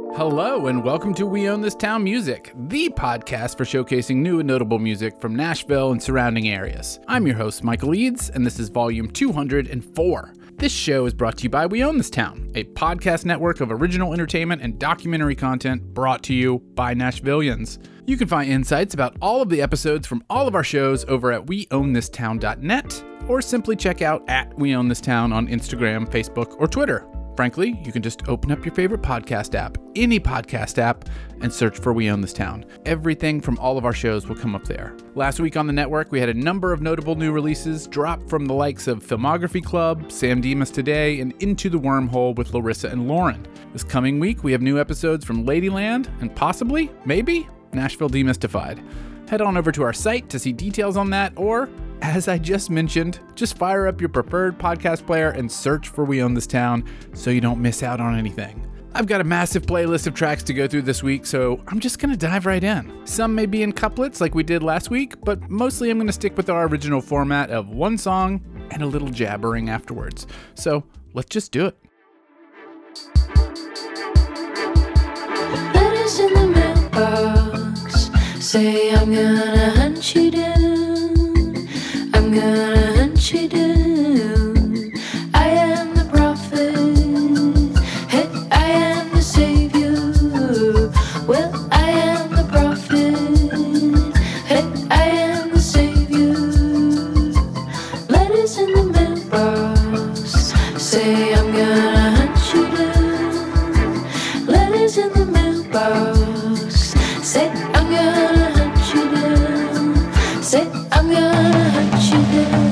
Hello, and welcome to We Own This Town Music, the podcast for showcasing new and notable music from Nashville and surrounding areas. I'm your host, Michael Eads, and this is volume 204. This show is brought to you by We Own This Town, a podcast network of original entertainment and documentary content brought to you by Nashvillians. You can find insights about all of the episodes from all of our shows over at weownthistown.net, or simply check out at We Own This Town on Instagram, Facebook, or Twitter. Frankly, you can just open up your favorite podcast app, any podcast app, and search for We Own This Town. Everything from all of our shows will come up there. Last week on the network, we had a number of notable new releases drop from the likes of Filmography Club, Sam Demas Today, and Into the Wormhole with Larissa and Lauren. This coming week, we have new episodes from Ladyland and possibly, maybe, Nashville Demystified. Head on over to our site to see details on that, or, as I just mentioned, just fire up your preferred podcast player and search for We Own This Town so you don't miss out on anything. I've got a massive playlist of tracks to go through this week, so I'm just going to dive right in. Some may be in couplets like we did last week, but mostly I'm going to stick with our original format of one song and a little jabbering afterwards. So let's just do it. Letters in the mailbox say I'm gonna hunt you down. I'm gonna hunt you down. I am the prophet. Hey, I am the savior. Well, I am the prophet. Hey, I am the savior. Letters in the mailbox say I'm gonna hunt you down. Letters in the mailbox say I'm gonna hunt you down. Say I'm gonna hunt you down.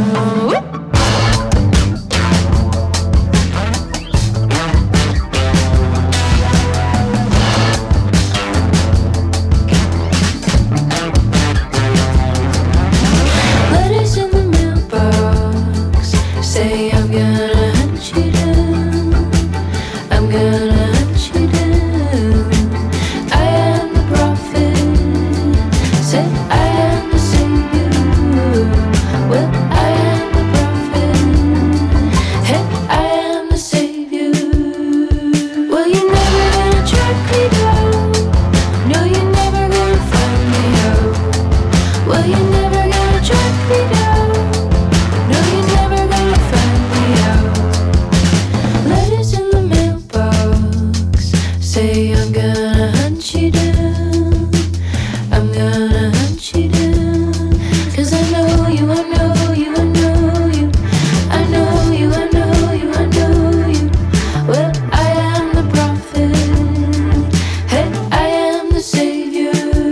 Letters in the mailbox say I'm gonna hunt you down. I'm gonna hunt you down. I am the prophet. Say I am the savior. Well, I am the prophet. Hey, I am the savior. Well, you're never gonna track me down. No, you're never gonna find me out. Well, you're never gonna track me down. No, you're never gonna find me out. Letters in the mailbox say I'm gonna hunt you down. I'm gonna hunt you down. 'Cause I know you, I know you, I know you. I know you, I know you, I know you. Well, I am the prophet. Hey, I am the savior.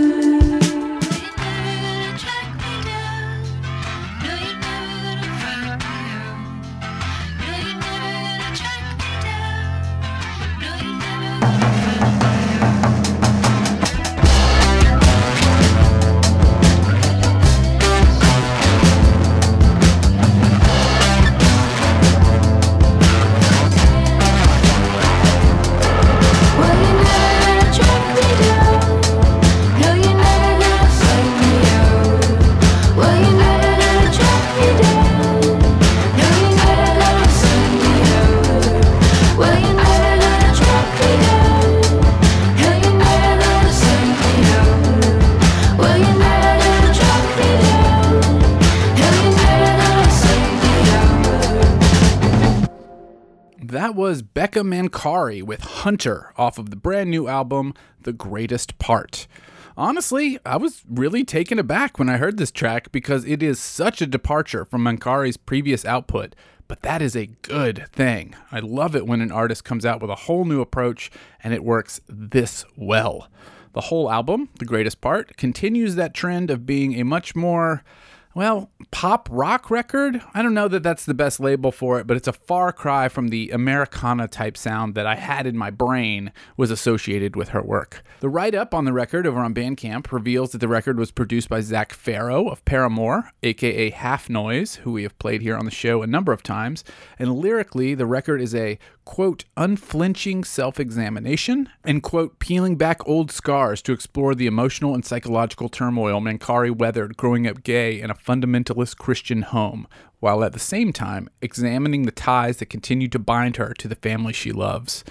Well, you're never gonna track me down. No, you're never gonna find me out. Well, you're never gonna track me down. No, you're never gonna find me out. Well, you're never gonna track me down. No, you're never gonna find me out. Well, you're never gonna track me down. No, you're never gonna find me out. That was Becca Mancari with Hunter off of the brand new album, The Greatest Part. Honestly, I was really taken aback when I heard this track because it is such a departure from Mancari's previous output, but that is a good thing. I love it when an artist comes out with a whole new approach and it works this well. The whole album, The Greatest Part, continues that trend of being a much more, well, pop rock record. I don't know that that's the best label for it, but it's a far cry from the Americana type sound that I had in my brain was associated with her work. The write-up on the record over on Bandcamp reveals that the record was produced by Zach Farrow of Paramore, aka Half Noise, who we have played here on the show a number of times, and lyrically, the record is a, quote, unflinching self-examination, and, quote, peeling back old scars to explore the emotional and psychological turmoil Mancari weathered growing up gay in a fundamentalist Christian home, while at the same time examining the ties that continue to bind her to the family she loves.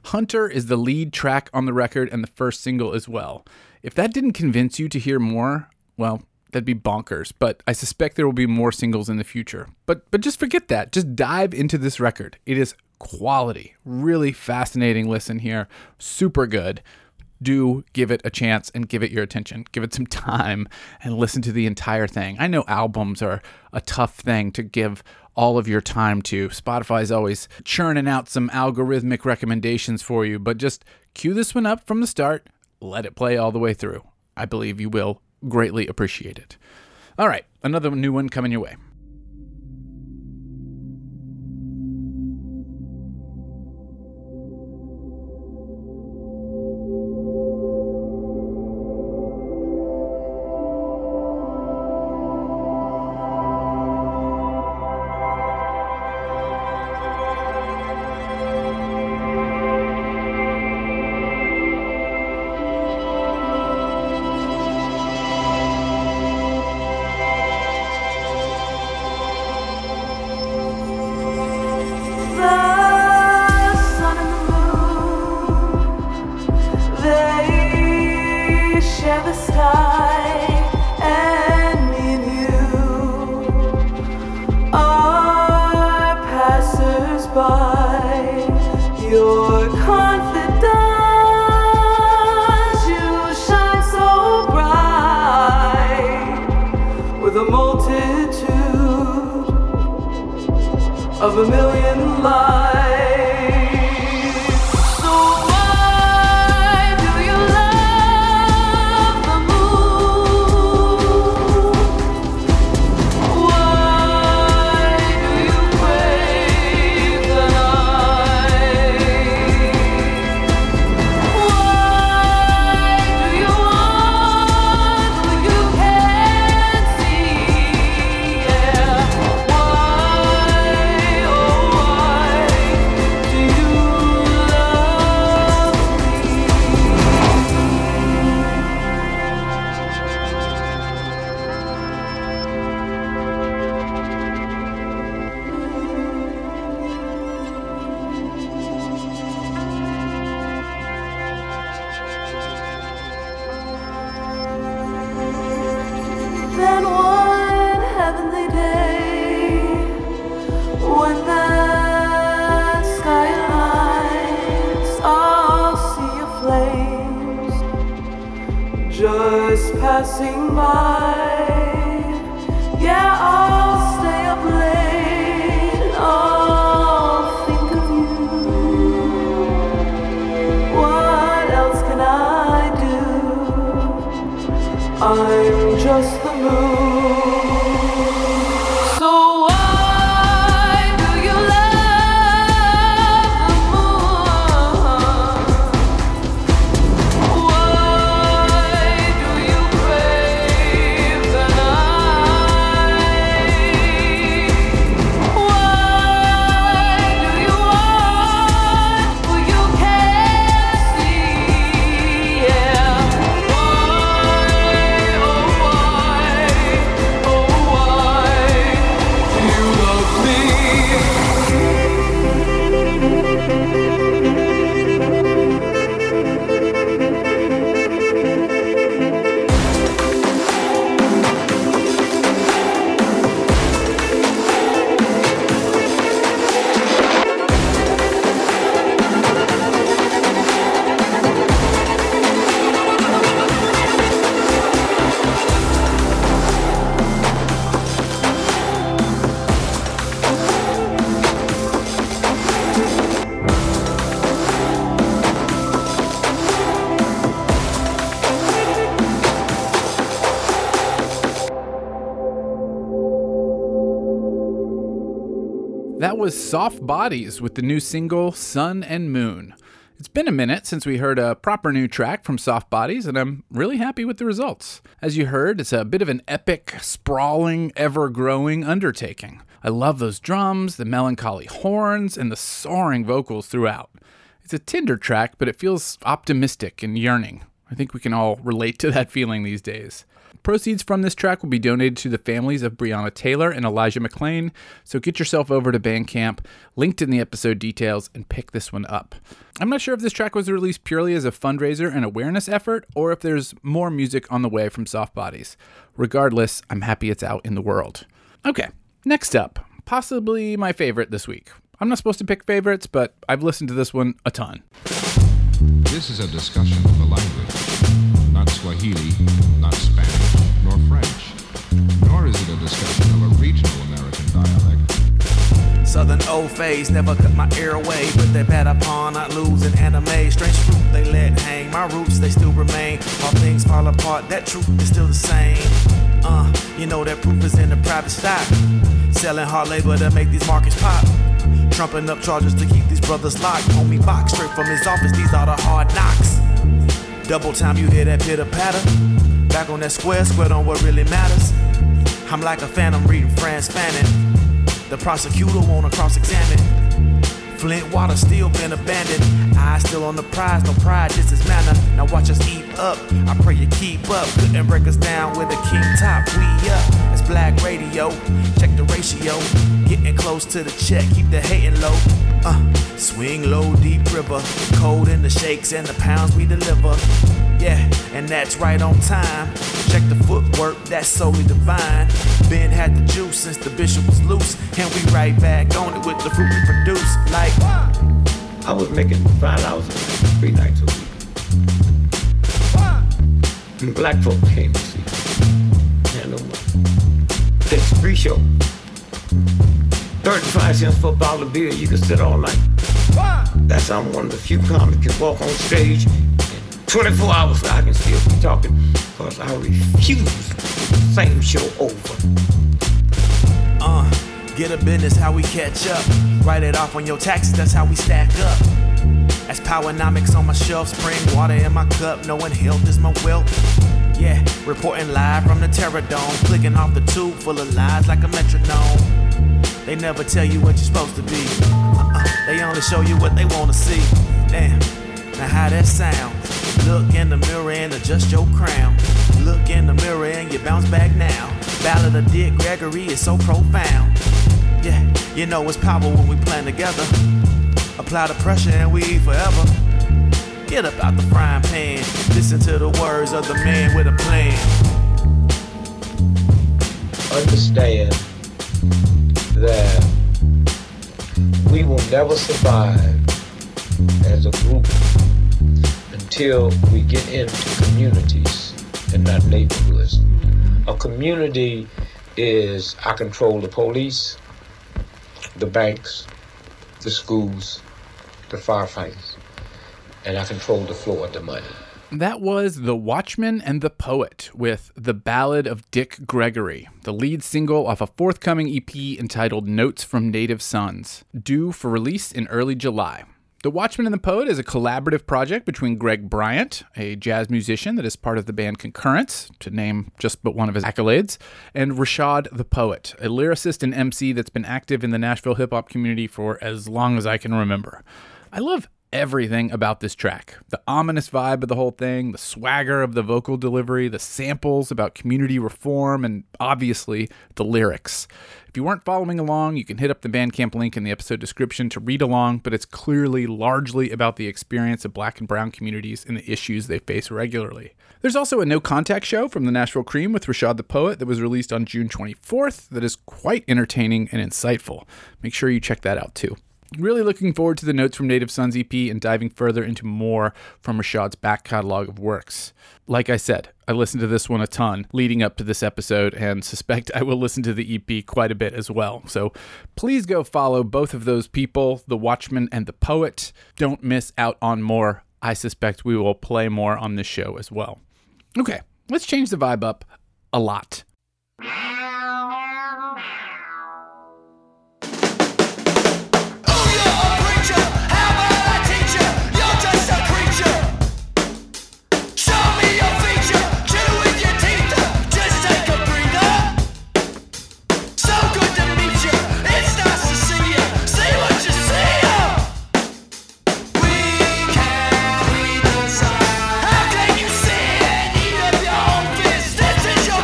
Hunter is the lead track on the record and the first single as well. If that didn't convince you to hear more, well, that'd be bonkers, but I suspect there will be more singles in the future. But just forget that. Just dive into this record. It is quality. Really fascinating listen here. Super good. Do give it a chance and give it your attention. Give it some time and listen to the entire thing. I know albums are a tough thing to give all of your time to. Spotify's always churning out some algorithmic recommendations for you, but just cue this one up from the start. Let it play all the way through. I believe you will greatly appreciate it. All right, another new one coming your way. Your confidence, you shine so bright with a multitude of a million lights. So why do you love the moon? Why do you crave the night? Why do you want what you can't see? Yeah. Why, oh why do you love Then one heavenly day, when that sky aligns, I'll see your flames just passing by. Yeah, I'll stay up late and I'll think of you. What else can I do? I'm just the moon. So why do you love the moon? Why do you crave the night? Why do you want what you can't see? Yeah. Why, oh why do you love me? That was Soft Bodies with the new single, Sun and Moon. It's been a minute since we heard a proper new track from Soft Bodies, and I'm really happy with the results. As you heard, it's a bit of an epic, sprawling, ever-growing undertaking. I love those drums, the melancholy horns, and the soaring vocals throughout. It's a tender track, but it feels optimistic and yearning. I think we can all relate to that feeling these days. Proceeds from this track will be donated to the families of Breonna Taylor and Elijah McClain, so get yourself over to Bandcamp, linked in the episode details, and pick this one up. I'm not sure if this track was released purely as a fundraiser and awareness effort, or if there's more music on the way from Soft Bodies. Regardless, I'm happy it's out in the world. Okay, next up, possibly my favorite this week. I'm not supposed to pick favorites, but I've listened to this one a ton. This is a discussion of the language, not Swahili, not Spanish, nor French, nor is it a discussion of a regional American dialect. Southern old phase never cut my ear away, but they bet upon not losing anime. Strange fruit they let hang, my roots they still remain. All things fall apart, that truth is still the same. You know that proof is in the private stock. Selling hard labor to make these markets pop. Trumping up charges to keep these brothers locked. Homie box straight from his office, these are the hard knocks. Double time you hear that pitter patter. Back on that square on what really matters. I'm like a phantom reading Frantz Fanon. The prosecutor wanna cross-examine. Flint water still been abandoned. Eyes still on the prize, no pride, this is manner. Now watch us eat up, I pray you keep up. Couldn't break us down with a king top, we up. It's Black Radio, check the ratio. Getting close to the check, keep the hating low. Swing low, deep river. Cold in the shakes and the pounds we deliver. Yeah, and that's right on time. Check the footwork, that's solely divine. Ben had the juice since the bishop was loose. And we right back on it with the fruit we produce. Like, I was making $5 3 nights a week. And black folk came to see me. And this free show. 35 cents for a bottle of beer, you can sit all night. That's how I'm one of the few comics can walk on stage. 24 hours I can still be talking, because I refuse the same show over. Get a business, how we catch up. Write it off on your taxes, that's how we stack up. That's Powernomics on my shelf, spring water in my cup, knowing health is my wealth. Yeah, reporting live from the Terror Dome, clicking off the tube full of lies like a metronome. They never tell you what you're supposed to be. They only show you what they want to see. Damn, now how that sounds. Look in the mirror and adjust your crown. Look in the mirror and you bounce back now. Ballad of Dick Gregory is so profound. Yeah, you know it's power when we plan together. Apply the pressure and we eat forever. Get up out the frying pan. Listen to the words of the man with a plan. Understand that we will never survive as a group until we get into communities and not neighborhoods. A community is, I control the police, the banks, the schools, the firefighters, and I control the flow of the money. That was The Watchman and the Poet with The Ballad of Dick Gregory, the lead single off a forthcoming EP entitled Notes from Native Sons, due for release in early July. The Watchman and the Poet is a collaborative project between Greg Bryant, a jazz musician that is part of the band Concurrence, to name just but one of his accolades, and Rashad the Poet, a lyricist and MC that's been active in the Nashville hip-hop community for as long as I can remember. I love everything about this track. The ominous vibe of the whole thing, the swagger of the vocal delivery, the samples about community reform, and obviously the lyrics. If you weren't following along, you can hit up the Bandcamp link in the episode description to read along, but it's clearly largely about the experience of Black and Brown communities and the issues they face regularly. There's also a No Contact show from the Nashville Cream with Rashad the Poet that was released on June 24th that is quite entertaining and insightful. Make sure you check that out too. Really looking forward to the Notes from Native Sons EP and diving further into more from Rashad's back catalog of works. Like I said, I listened to this one a ton leading up to this episode and suspect I will listen to the EP quite a bit as well. So please go follow both of those people, The Watchman and the Poet. Don't miss out on more. I suspect we will play more on this show as well. Okay, let's change the vibe up a lot. How can you see it? Even if your own fist, this is your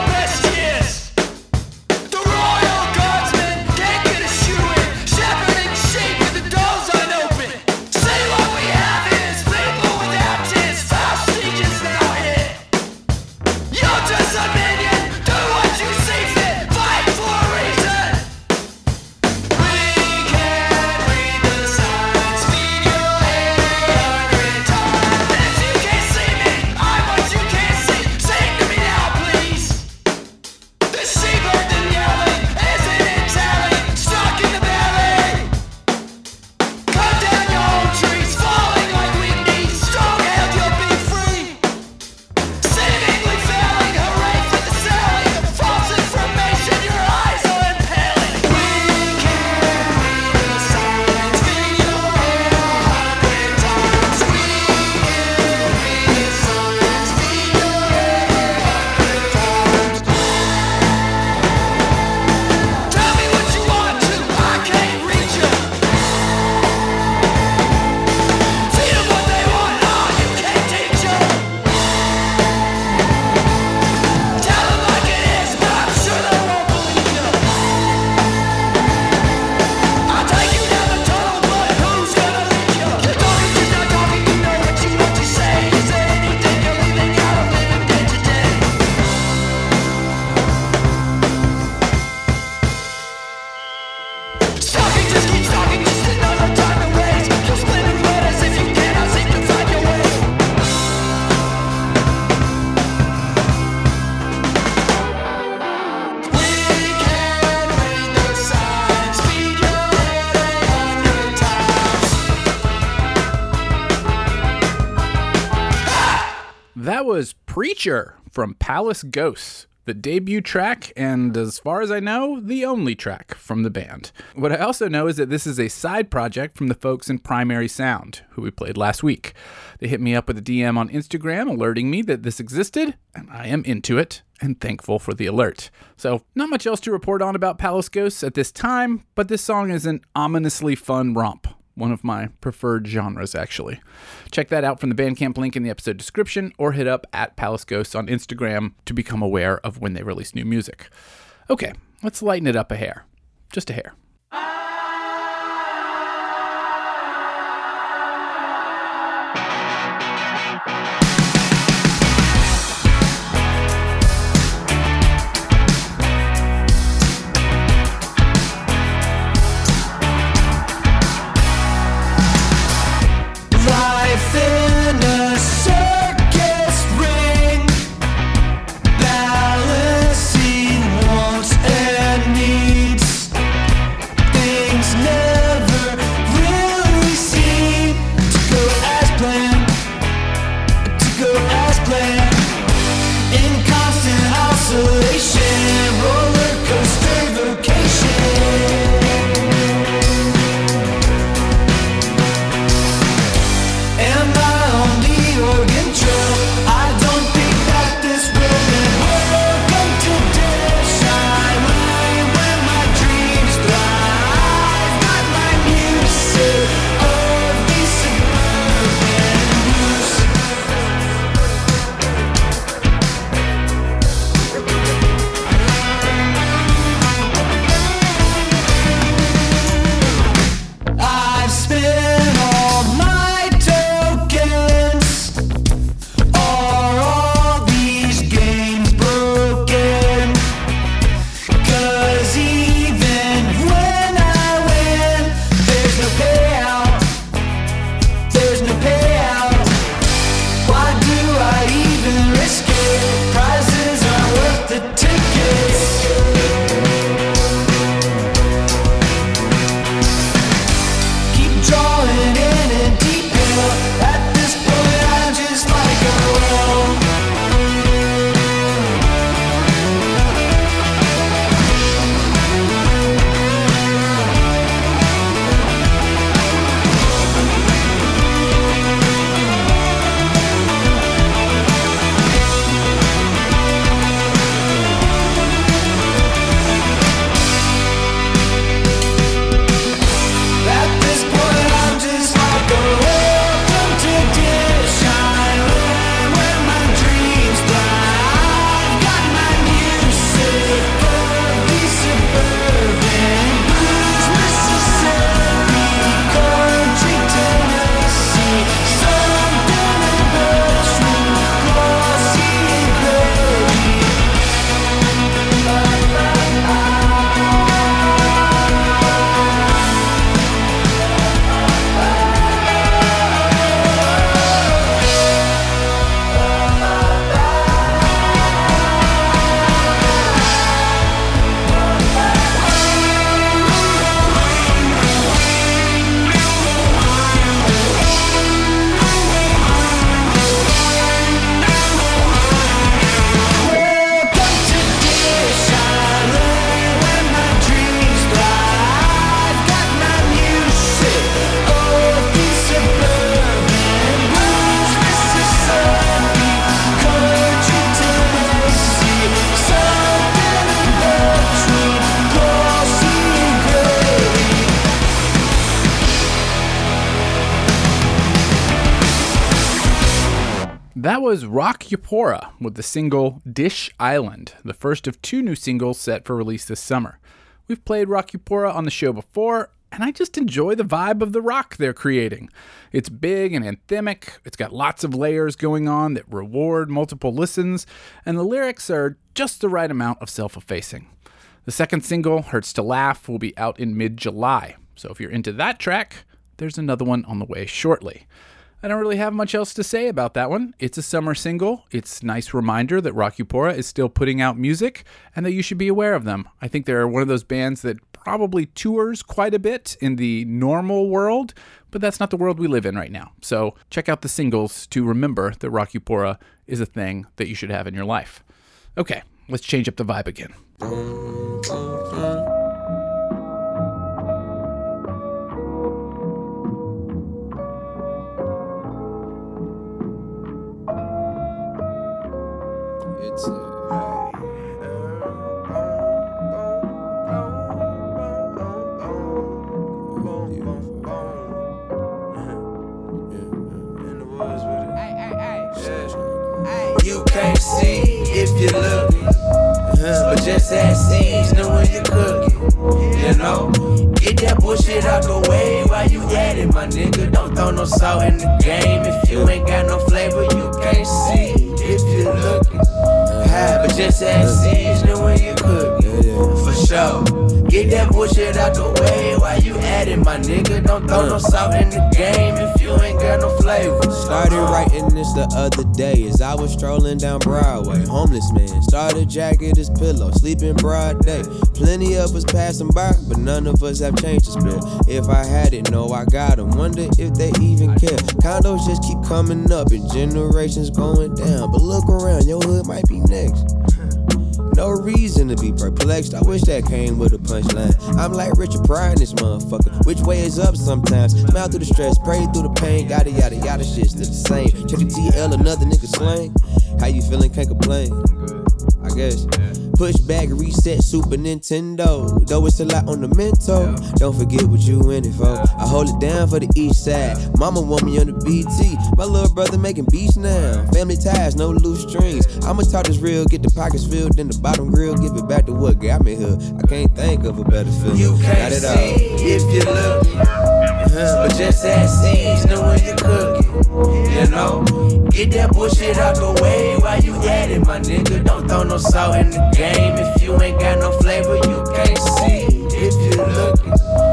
That was Preacher from Palace Ghosts, the debut track, and as far as I know, the only track from the band. What I also know is that this is a side project from the folks in Primary Sound, who we played last week. They hit me up with a DM on Instagram alerting me that this existed, and I am into it and thankful for the alert. So, not much else to report on about Palace Ghosts at this time, but this song is an ominously fun romp. One of my preferred genres, actually. Check that out from the Bandcamp link in the episode description, or hit up at Palace Ghosts on Instagram to become aware of when they release new music. Okay, let's lighten it up a hair. Just a hair. That was Rock Eupora with the single Dish Island, the first of 2 new singles set for release this summer. We've played Rock Eupora on the show before, and I just enjoy the vibe of the rock they're creating. It's big and anthemic, it's got lots of layers going on that reward multiple listens, and the lyrics are just the right amount of self-effacing. The second single, Hurts to Laugh, will be out in mid-July, so if you're into that track, there's another one on the way shortly. I don't really have much else to say about that one. It's a summer single. It's a nice reminder that Rock Eupora is still putting out music and that you should be aware of them. I think they're one of those bands that probably tours quite a bit in the normal world, but that's not the world we live in right now. So check out the singles to remember that Rocky Pora is a thing that you should have in your life. Okay, let's change up the vibe again. You can't see if you look, but just add seeds, know when you cook it. You know, get that bullshit out the way while you at it, my nigga. Don't throw no salt in the game if you ain't got no flavor. You can't see if you looking, but just add seeds, know when you cook it. For sure. Get that bullshit out the way while you at it, my nigga. Don't throw no salt in the game if you ain't got no flavor. Started writing this the other day as I was strolling down Broadway. Homeless man, started jacking his pillow, sleeping broad day. Plenty of us passing by, but none of us have changed to spill. If I had it, no, I got them. Wonder if they even care. Condos just keep coming up and generations going down. But look around, your hood might be next. No reason to be perplexed. I wish that came with a punchline. I'm like Richard Pryor in this motherfucker. Which way is up sometimes? Smile through the stress, pray through the pain. Yada yada yada, shit's still the same. Check the TL, another nigga slang. How you feeling? Can't complain. I guess. Push back, reset, Super Nintendo. Though it's a lot on the mental. Don't forget what you in it for. I hold it down for the east side. Mama want me on the BT. My little brother making beats now. Family ties, no loose strings. I'ma talk this real, get the pockets filled, then the bottom grill, give it back to what got me here. I can't think of a better feeling. You can't see if you look, but just add seeds, know when you cook it. You know, get that bullshit out the way while you at it, my nigga. Don't throw no salt in the game if you ain't got no flavor. You can't see if you looking,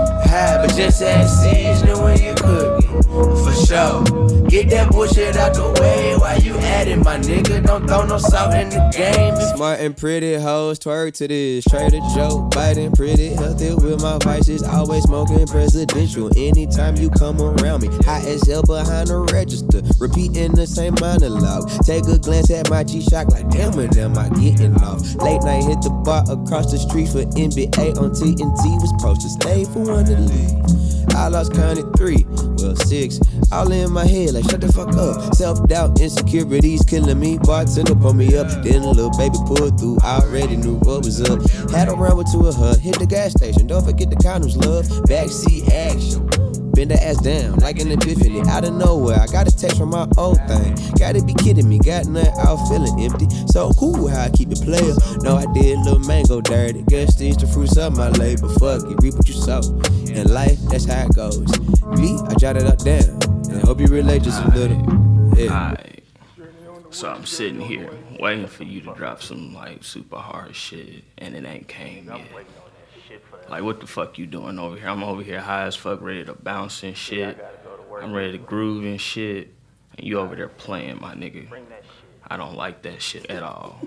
but just add seeds, know when you cook it. For sure. Get that bullshit out the way while you at it, my nigga. Don't throw no salt in the game. Smart and pretty hoes twerk to this. Trader Joe, biting pretty healthy with my vices. Always smoking presidential anytime you come around me. High as hell behind the register, repeating the same monologue. Take a glance at my G-Shock like, damn it, am I getting off? Late night hit the bar across the street for NBA on TNT. Was supposed to stay for one to leave. I lost count at 3, well 6, all in my head like shut the fuck up. Self-doubt, insecurities killing me. Bartender pulled me up, then a little baby pulled through. Already knew what was up. Had a run with 2 of her, hit the gas station. Don't forget the condoms, love. Backseat action. Bend the ass down like an epiphany. Out of nowhere, I got a text from my old thing. Gotta be kidding me, got nothing out feeling empty. So cool how I keep it player. No, I did little mango dirty. Guess these the fruits of my labor. Fuck it, reap what you sow. In life, that's how it goes. Me, I jot it up down. And I hope you relate just a little. Yeah. Alright. So I'm sitting here waiting for you to drop some like super hard shit and it ain't came yet. Like, what the fuck you doing over here? I'm over here high as fuck, ready to bounce and shit. I'm ready to groove and shit. And you over there playing, my nigga. I don't like that shit at all.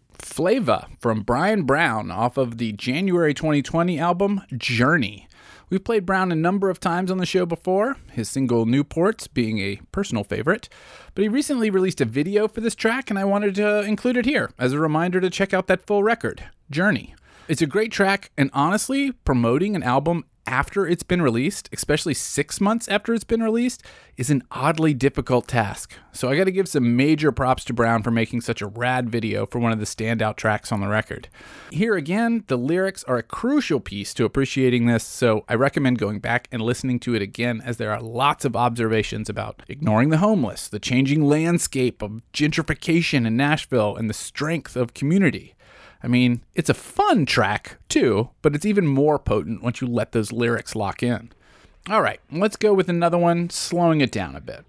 Flava from Brian Brown off of the January 2020 album, Journey. We've played Brown a number of times on the show before, his single Newports being a personal favorite. But he recently released a video for this track, and I wanted to include it here as a reminder to check out that full record, Journey. It's a great track, and honestly, promoting an album after it's been released, especially 6 months after it's been released, is an oddly difficult task. So I gotta give some major props to Brown for making such a rad video for one of the standout tracks on the record. Here again, the lyrics are a crucial piece to appreciating this, so I recommend going back and listening to it again, as there are lots of observations about ignoring the homeless, the changing landscape of gentrification in Nashville, and the strength of community. I mean, it's a fun track, too, but it's even more potent once you let those lyrics lock in. All right, let's go with another one, slowing it down a bit.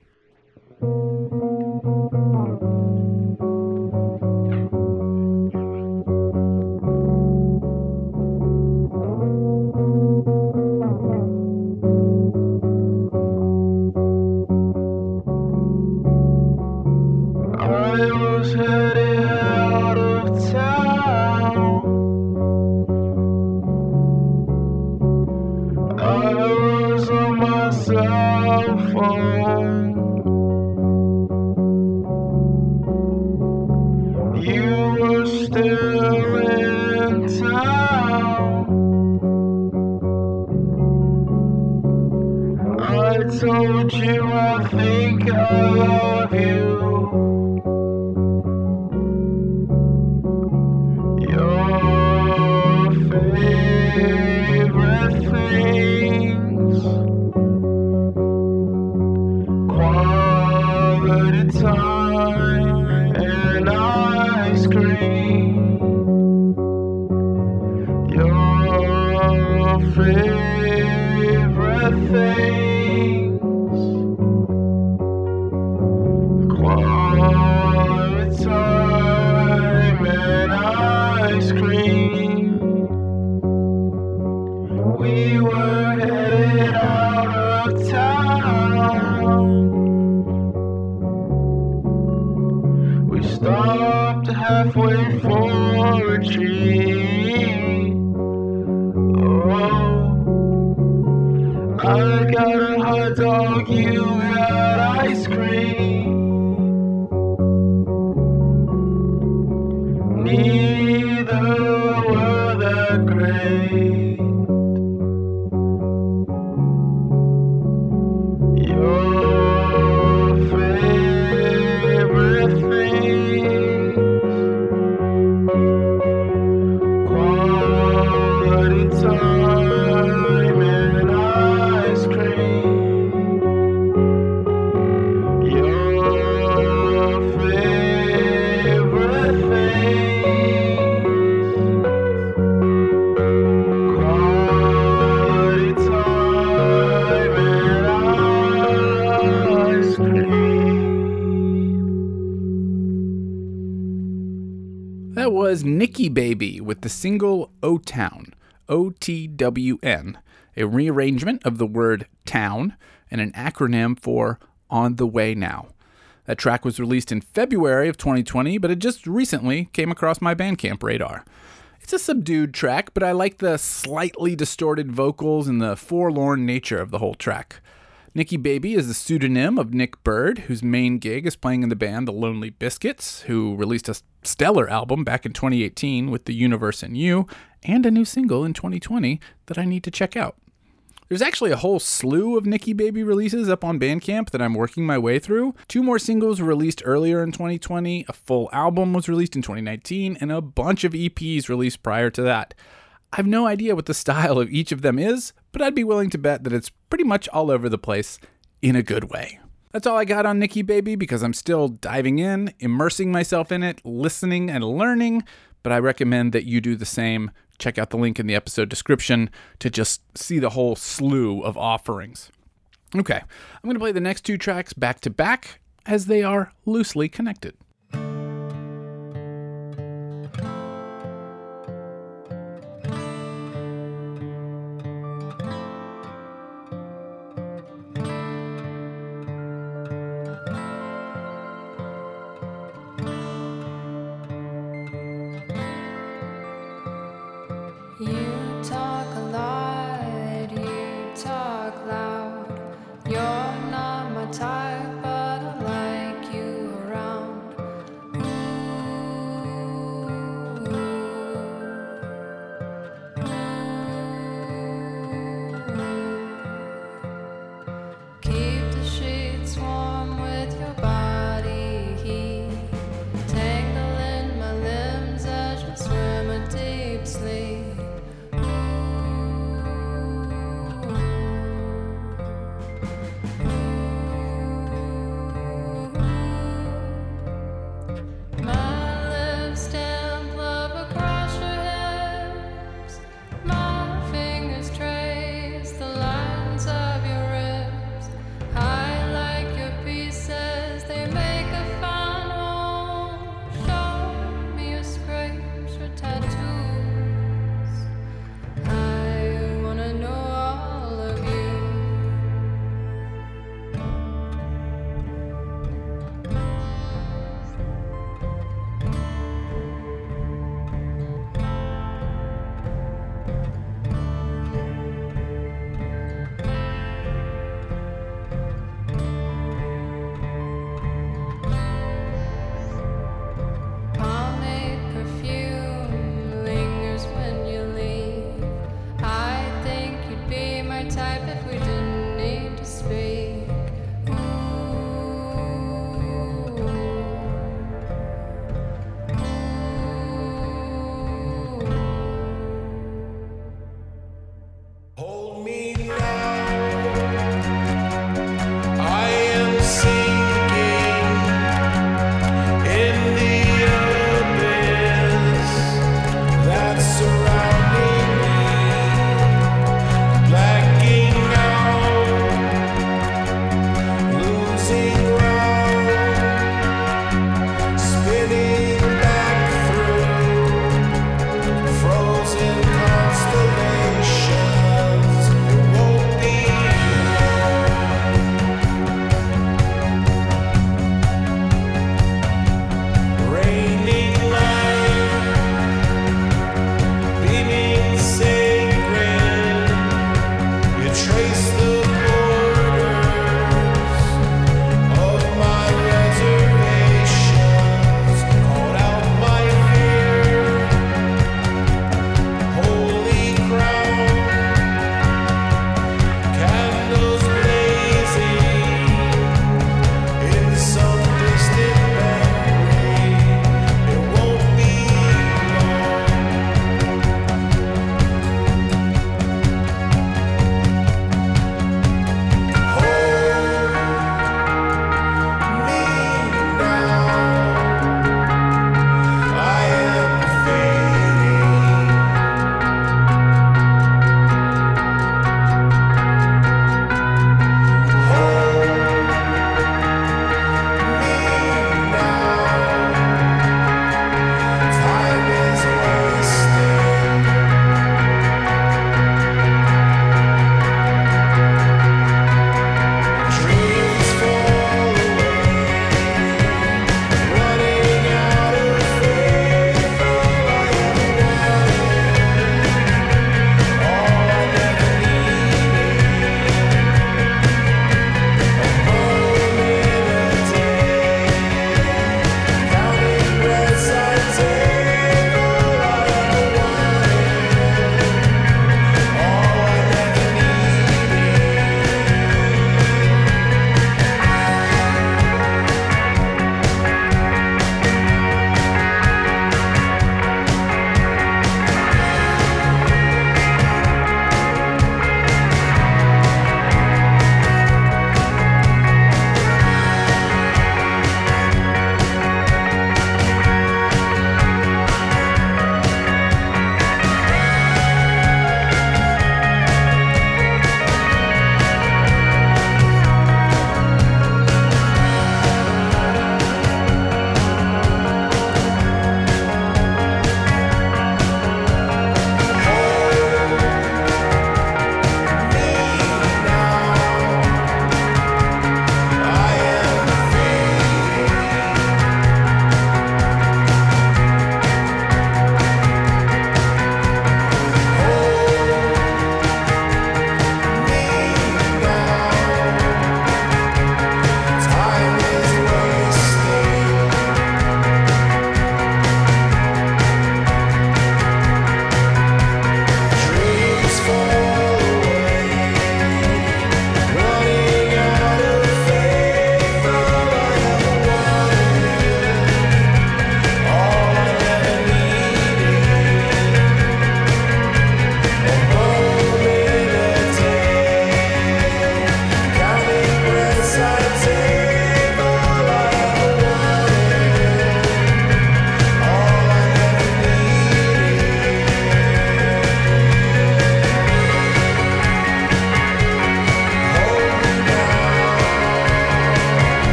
I was headed out of town. before. You were still in town. I told you I think I love you. Your favorite things, quality time and ice cream. Your favorite things, quality time and ice cream. We were headed out of town. We stopped halfway for a treat. Oh, I got a hot dog, you got ice cream. Neither were that great. Your favorite things, quality time and ice cream. Your favorite things, quality time and ice cream. That was Nikki Baby with the single O-Town, O-T-W-N, a rearrangement of the word town and an acronym for On the Way Now. That track was released in February of 2020, but it just recently came across my Bandcamp radar. It's a subdued track, but I like the slightly distorted vocals and the forlorn nature of the whole track. Nikki Baby is the pseudonym of Nick Bird, whose main gig is playing in the band The Lonely Biscuits, who released a stellar album back in 2018 with The Universe and You, and a new single in 2020 that I need to check out. There's actually a whole slew of Nikki Baby releases up on Bandcamp that I'm working my way through. 2 more singles were released earlier in 2020, a full album was released in 2019, and a bunch of EPs released prior to that. I have no idea what the style of each of them is, but I'd be willing to bet that it's pretty much all over the place in a good way. That's all I got on Nikki Baby because I'm still diving in, immersing myself in it, listening and learning, but I recommend that you do the same. Check out the link in the episode description to just see the whole slew of offerings. Okay, I'm going to play the next 2 tracks back to back as they are loosely connected. You talk a lot, you talk loud. You're not my type, but I like you around. Keep the sheets warm with your body heat. Tangle in my limbs as you swim a deep sleep.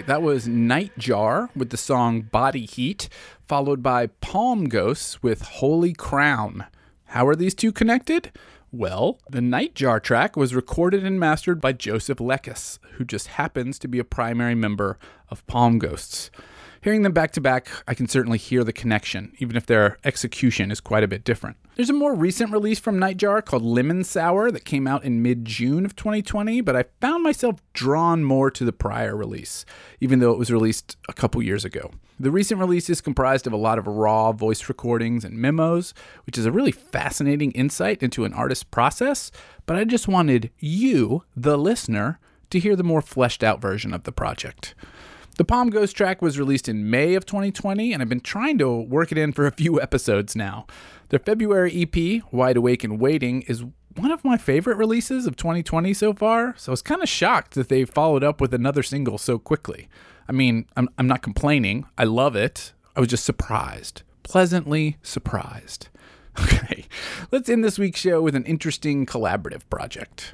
that was Nightjar with the song Body Heat, followed by Palm Ghosts with Holy Crown. How are these two connected? Well, the Nightjar track was recorded and mastered by Joseph Lekes, who just happens to be a primary member of Palm Ghosts. Hearing them back to back, I can certainly hear the connection, even if their execution is quite a bit different. There's a more recent release from Nightjar called Lemon Sour that came out in mid-June of 2020, but I found myself drawn more to the prior release, even though it was released a couple years ago. The recent release is comprised of a lot of raw voice recordings and memos, which is a really fascinating insight into an artist's process, but I just wanted you, the listener, to hear the more fleshed out version of the project. The Palm Ghost track was released in May of 2020, and I've been trying to work it in for a few episodes now. Their February EP, Wide Awake and Waiting, is one of my favorite releases of 2020 so far, so I was kind of shocked that they followed up with another single so quickly. I mean, I'm not complaining. I love it. I was just surprised. Pleasantly surprised. Okay, let's end this week's show with an interesting collaborative project.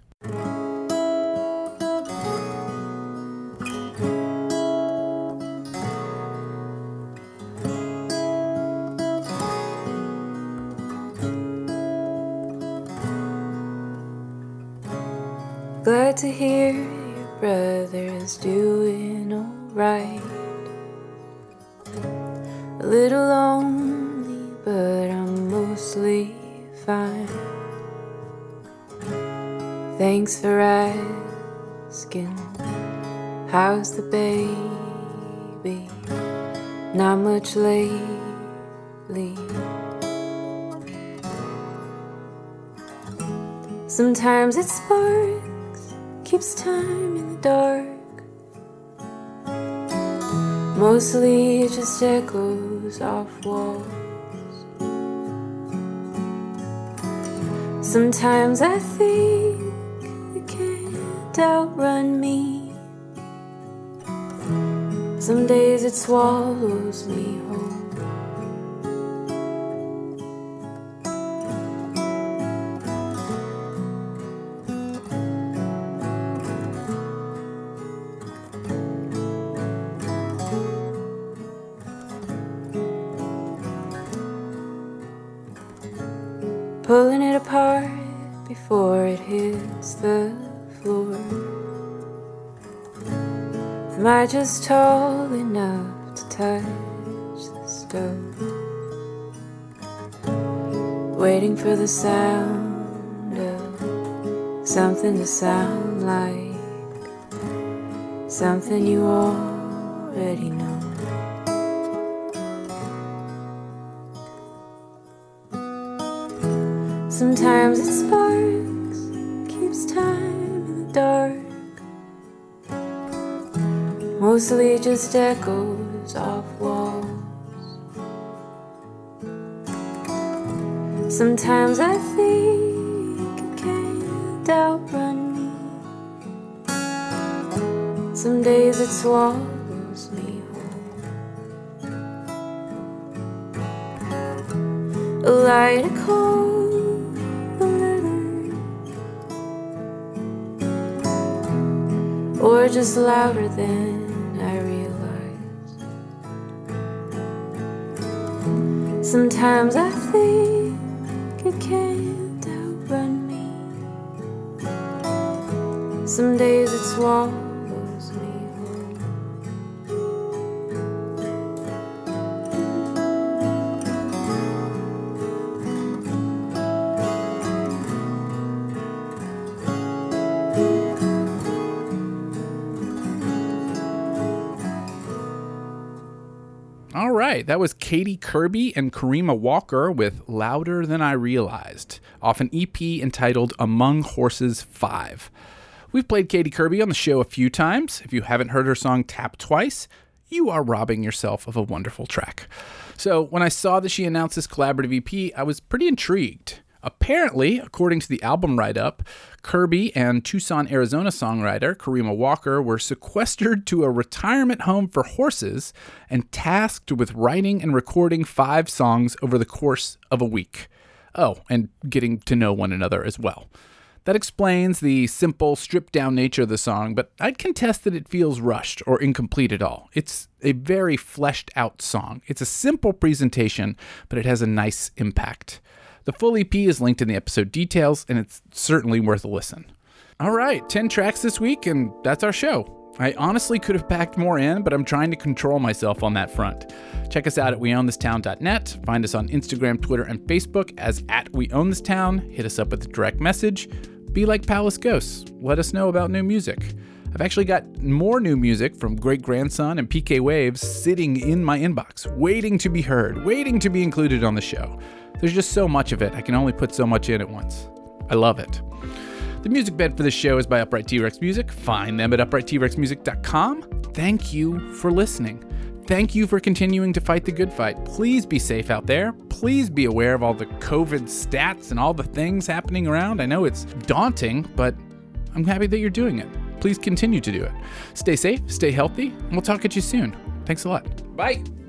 Glad to hear your brother's doing alright. A little lonely, but I'm mostly fine. Thanks for asking. How's the baby? Not much lately. Sometimes it sparks, keeps time in the dark. Mostly it just echoes off walls. Sometimes I think it can't outrun me. Some days it swallows me whole. Pulling it apart before it hits the floor. Am I just tall enough to touch the stove? Waiting for the sound of something to sound like something you already know. Sometimes it sparks, keeps time in the dark. Mostly just echoes off walls. Sometimes I think it can't outrun me. Some days it swallows me whole. A light, a cold, or just louder than I realize. Sometimes I think it can't outrun me. Some days it swallows me whole. All right, that was Katie Kirby and Karima Walker with Louder Than I Realized, off an EP entitled Among Horses 5. We've played Katie Kirby on the show a few times. If you haven't heard her song Tap Twice, you are robbing yourself of a wonderful track. So when I saw that she announced this collaborative EP, I was pretty intrigued. Apparently, according to the album write-up, Kirby and Tucson, Arizona songwriter Karima Walker were sequestered to a retirement home for horses and tasked with writing and recording 5 songs over the course of a week. Oh, and getting to know one another as well. That explains the simple, stripped-down nature of the song, but I'd contest that it feels rushed or incomplete at all. It's a very fleshed-out song. It's a simple presentation, but it has a nice impact. The full EP is linked in the episode details, and it's certainly worth a listen. All right, 10 tracks this week, and that's our show. I honestly could have packed more in, but I'm trying to control myself on that front. Check us out at weownthistown.net. Find us on Instagram, Twitter, and Facebook as @weownthistown. Hit us up with a direct message. Be like Palace Ghosts. Let us know about new music. I've actually got more new music from Great Grandson and PK Waves sitting in my inbox, waiting to be heard, waiting to be included on the show. There's just so much of it. I can only put so much in at once. I love it. The music bed for this show is by Upright T-Rex Music. Find them at uprighttrexmusic.com. Thank you for listening. Thank you for continuing to fight the good fight. Please be safe out there. Please be aware of all the COVID stats and all the things happening around. I know it's daunting, but I'm happy that you're doing it. Please continue to do it. Stay safe, stay healthy, and we'll talk at you soon. Thanks a lot. Bye.